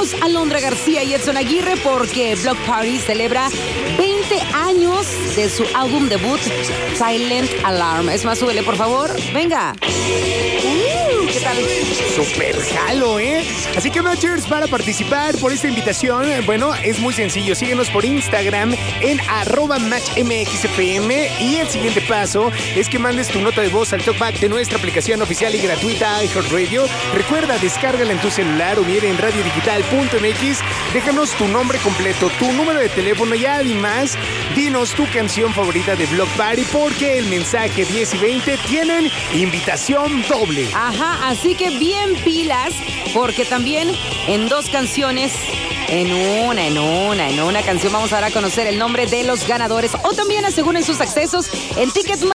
Tenemos a Alondra García y Edson Aguirre porque Block Party celebra 20 años de su álbum debut, Silent Alarm. Es más, súbele, por favor. Venga. ¿Qué tal? Super jalo, ¿eh? Así que, Matchers, para participar por esta invitación, bueno, es muy sencillo. Síguenos por Instagram en @MatchMXFM. Y el siguiente paso es que mandes tu nota de voz al talkback de nuestra aplicación oficial y gratuita iHeartRadio. Recuerda, descárgala en tu celular o bien en radiodigital.mx. Déjanos tu nombre completo, tu número de teléfono y además dinos tu canción favorita de Block Party porque el mensaje 10 y 20 tienen invitación doble. Ajá, así que bien pilas, porque también en dos canciones, en una canción vamos a dar a conocer el nombre de los ganadores o también aseguren sus accesos en Ticketmaster.